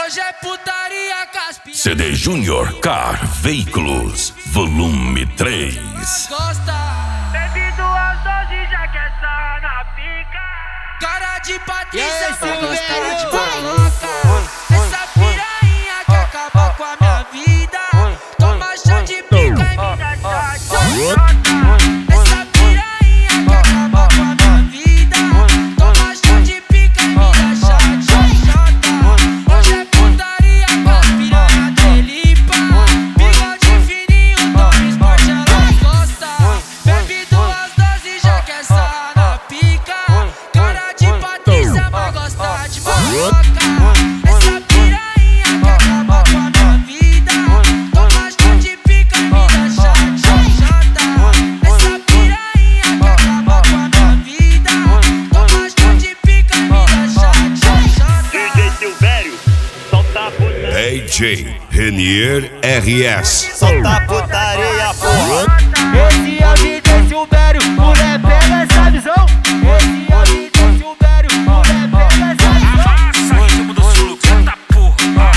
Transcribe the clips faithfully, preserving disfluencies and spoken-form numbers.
Hoje é putaria caspia. C D Junior Car Veículos, volume três. Gosta, bebido às doze já quer sarrar na pica. Cara de Patrícia, vai gostar de baloca. Essa piranha que acaba com a minha vida. Toma chá de pica e me dá chá de xota. Essa piranha que acaba com a minha vida. Toma chá de pica e me dá chá de xota. Hoje é putaria com as piranha delipa. Bigode fininho, toma esporte, ela gosta. Bebido às doze já quer sarrar na pica. Cara de Patrícia vai gostar de baloca. Essa piranha que acaba com a minha vida. Toma chá de pica e me dá chá de xota. Essa piranha que acaba com a minha vida. Toma chá de pica e me dá chá de xota. D J Silvério, solta a putaria. D J Renier R S. Solta a putaria, porra. Esse é o D J Silvério, mulher pega essa visão. Esse é o D J Silvério, mulher pega essa visão. Passa ritmo do sul, canta porra.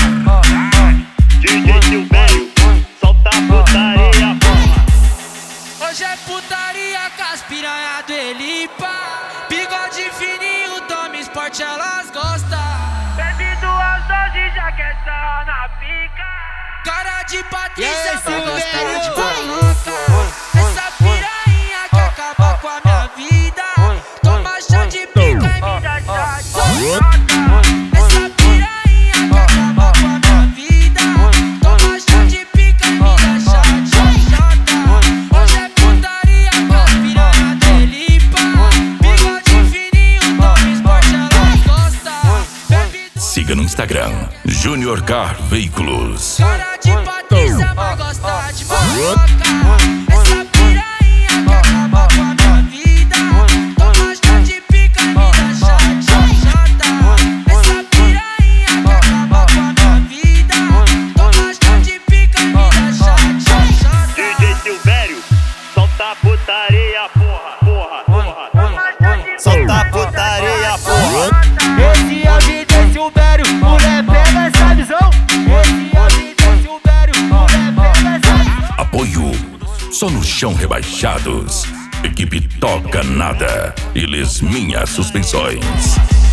D J Silvério, solta a putaria, porra. Hoje é putaria com as piranha do Elipa. Bigode fininho, toma esporte, elas gostam. Bebido às doze já quer sarrar na pica. Cara de Patrícia vai gostar de baloca. Essa piranha que acaba com a minha vida. Toma chá de pica e me dá chá de xota. Essa piranha que acaba com a minha vida. Toma chá de pica e me dá chá de xota. Hoje é putaria com as piranha delipa. Bigode fininho, toma esporte, ela gosta. Bebido Siga no Instagram Junior Car Veículos. cara de Patrícia vai gostar de baloca. Essa piranha que acaba com a minha vida. Toma chá de pica e me dá chá de xota. Essa piranha que acaba com a minha vida. Toma chá de pica e me dá chá de xota. D J Silvério, solta a putaria, porra, porra, porra. Solta a putaria, porra. Esse é o D J Silvério, mulher pega essa visão. Esse é o D J Silvério, mulher pega essa visão. Apoio Só no Chão Rebaixados. Equipe Toca Nada e Lesminha Suspensões.